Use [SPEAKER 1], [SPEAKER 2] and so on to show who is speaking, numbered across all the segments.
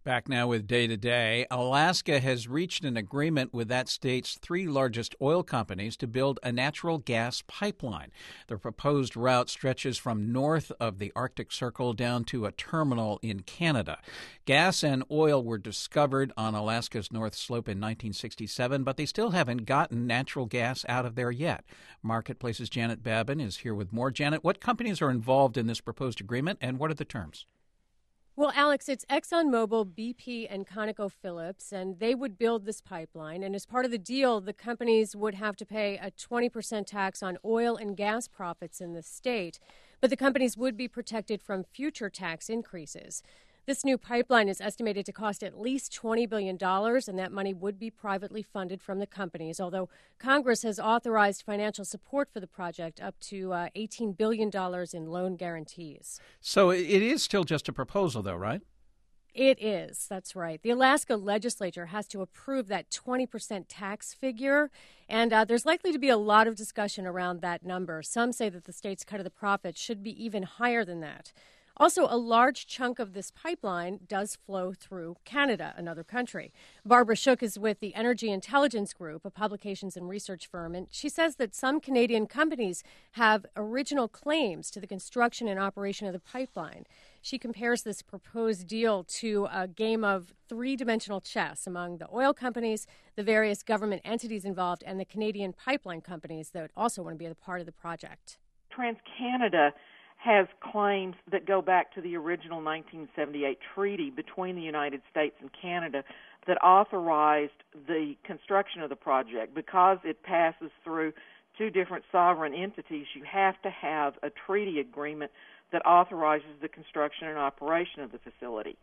[SPEAKER 1] Back now with Day to Day. Alaska has reached an agreement with that state's three largest oil companies to build a natural gas pipeline. The proposed route stretches from north of the Arctic Circle down to a terminal in Canada. Gas and oil were discovered on Alaska's North Slope in 1967, but they still haven't gotten natural gas out of there yet. Marketplace's Janet Babin is here with more. Janet, what companies are involved in this proposed agreement, and what are the terms?
[SPEAKER 2] Well, Alex, it's ExxonMobil, BP, and ConocoPhillips, and they would build this pipeline. And as part of the deal, the companies would have to pay a 20% tax on oil and gas profits in the state. But the companies would be protected from future tax increases. This new pipeline is estimated to cost at least $20 billion, and that money would be privately funded from the companies, although Congress has authorized financial support for the project up to $18 billion in loan guarantees.
[SPEAKER 1] So it is still just a proposal, though, right?
[SPEAKER 2] It is. That's right. The Alaska legislature has to approve that 20% tax figure, and there's likely to be a lot of discussion around that number. Some say that the state's cut of the profits should be even higher than that. Also, a large chunk of this pipeline does flow through Canada, another country. Barbara Shook is with the Energy Intelligence Group, a publications and research firm, and she says that some Canadian companies have original claims to the construction and operation of the pipeline. She compares this proposed deal to a game of three-dimensional chess among the oil companies, the various government entities involved, and the Canadian pipeline companies that also want to be a part of the project.
[SPEAKER 3] TransCanada has claims that go back to the original 1978 treaty between the United States and Canada that authorized the construction of the project. Because it passes through two different sovereign entities, you have to have a treaty agreement that authorizes the construction and operation of the facility.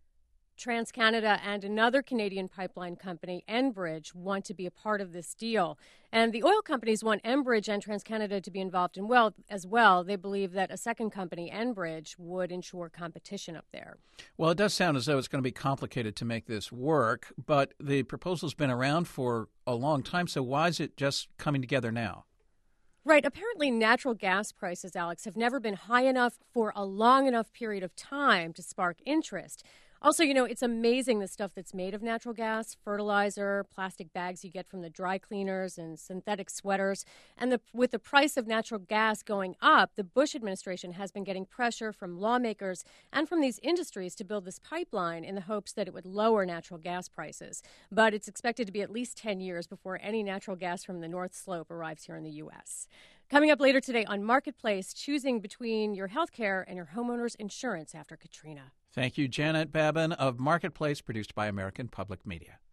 [SPEAKER 2] TransCanada and another Canadian pipeline company, Enbridge, want to be a part of this deal. And the oil companies want Enbridge and TransCanada to be involved as well. They believe that a second company, Enbridge, would ensure competition up there.
[SPEAKER 1] Well, it does sound as though it's going to be complicated to make this work, but the proposal's been around for a long time, so why is it just coming together now?
[SPEAKER 2] Right. Apparently, natural gas prices, Alex, have never been high enough for a long enough period of time to spark interest. Also, it's amazing the stuff that's made of natural gas, fertilizer, plastic bags you get from the dry cleaners, and synthetic sweaters. And with the price of natural gas going up, the Bush administration has been getting pressure from lawmakers and from these industries to build this pipeline in the hopes that it would lower natural gas prices. But it's expected to be at least 10 years before any natural gas from the North Slope arrives here in the U.S. Coming up later today on Marketplace, choosing between your health care and your homeowner's insurance after Katrina.
[SPEAKER 1] Thank you, Janet Babin of Marketplace, produced by American Public Media.